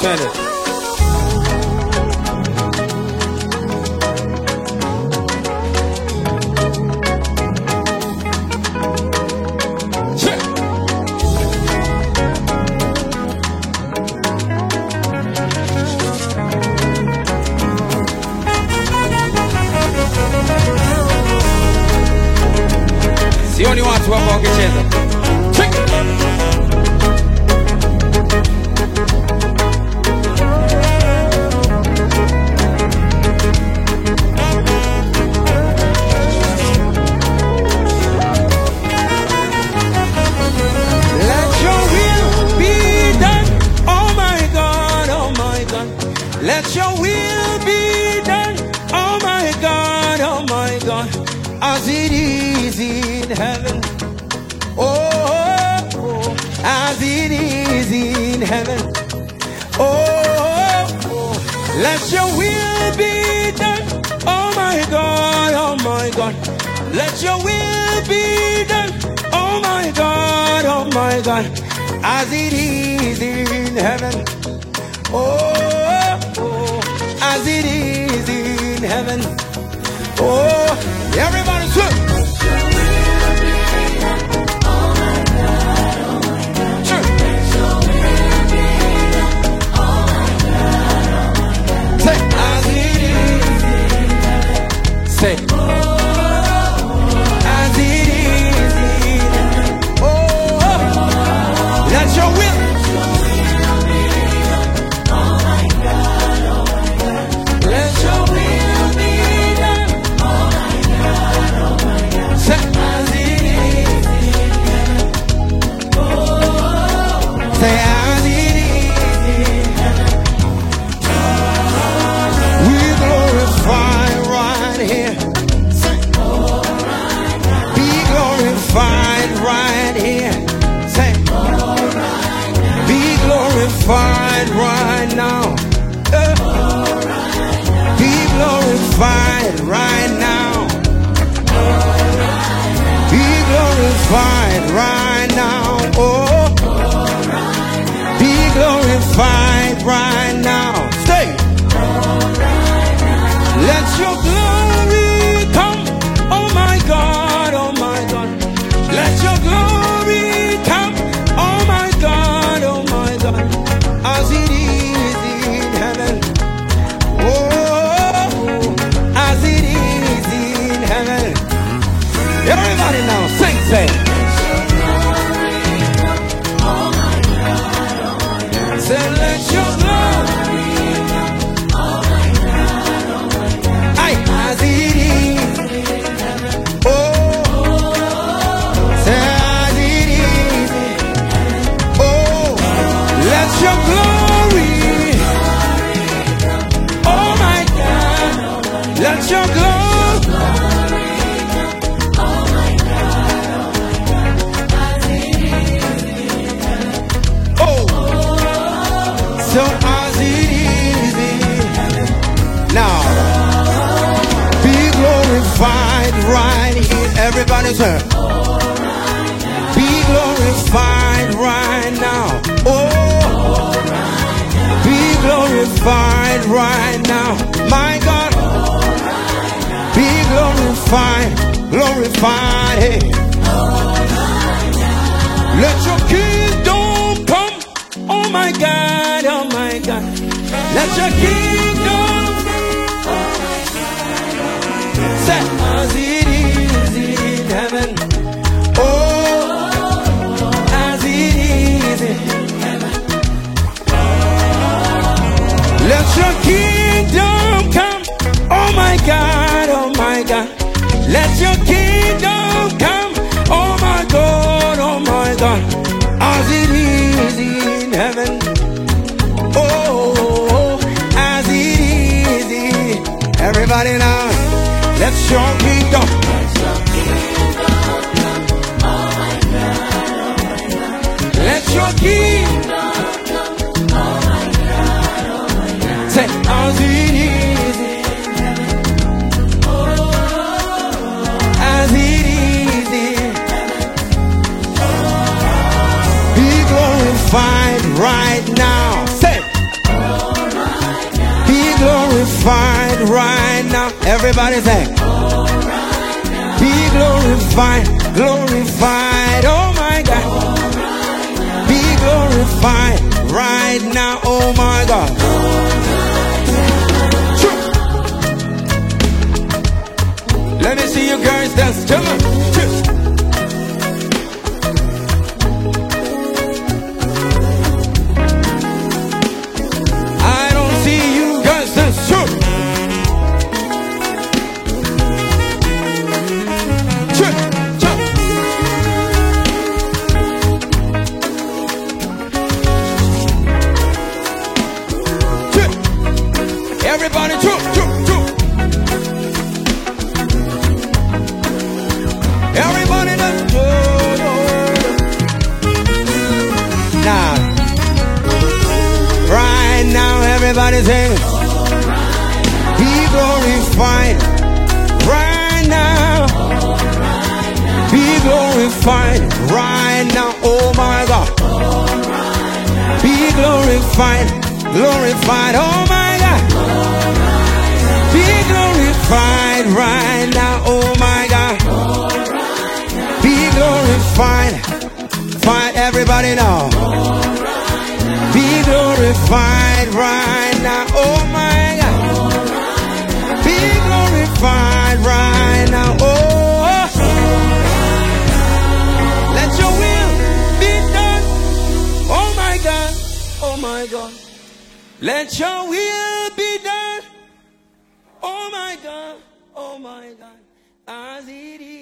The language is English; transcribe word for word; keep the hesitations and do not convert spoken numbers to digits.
Send it. Sioni watu hapa wakicheza. Let your will be done. Oh my God, oh my God. Let your will be done. Oh my God, oh my God. As it is in heaven, oh, oh, as it is in heaven, oh, oh, let your will be done, oh my God, oh my God, let your will be done, oh my God, oh my God, as it is in heaven, oh, oh, as it is in heaven, oh. Everybody swim. Say, as it is. Say, as it is. Oh, let your will. Let your will be done. Say, as it is. Say, as it is. We glorify right here. Be glorified right here. Say, be glorified right now. Uh, be glorified right now. Be glorified right now. Oh, be glorified right now. Stay. Let your glory come. Oh my God, oh my God. Let your glory come. Oh my God, oh my God. As it is in heaven. Oh, as it is in heaven. Everybody now, sing, say. Say, let your glory. Aye, as it is. Oh, say as it is. Oh, let your glory. Oh my God, let your glory. So as it is in heaven. Now, be glorified right here. Everybody say, be glorified right now. Oh, be glorified right now. My God, be glorified, glorified. Hey. Let your kingdom come. Oh my God, oh my God. Let your kingdom set as it is in heaven. Oh, as it is in heaven. Let your kingdom come. Oh my God, oh my God. Let your kingdom come. Oh my God, oh my God. As it is in heaven. Oh, as it is in. Everybody now, let your kingdom. Let your kingdom. Say, as it is in heaven. As right now. Everybody say, be glorified, glorified, oh my God. Be glorified right now, oh my God. Let me see you guys dance, come on. I don't see you guys dance, sure. Everybody, choo, choo, choo. Everybody, dance. Now, right now, everybody sing. Be glorified. Right now. Be glorified. Right now. Oh my God. Be glorified. Glorified. Oh my God. Be glorified right now, oh my God. Be glorified, find everybody now. Be glorified right now, oh my God. Be glorified right now, oh. Let your will be done, oh my God, oh my God. Let your will be done. Oh my God, oh my God, as it is.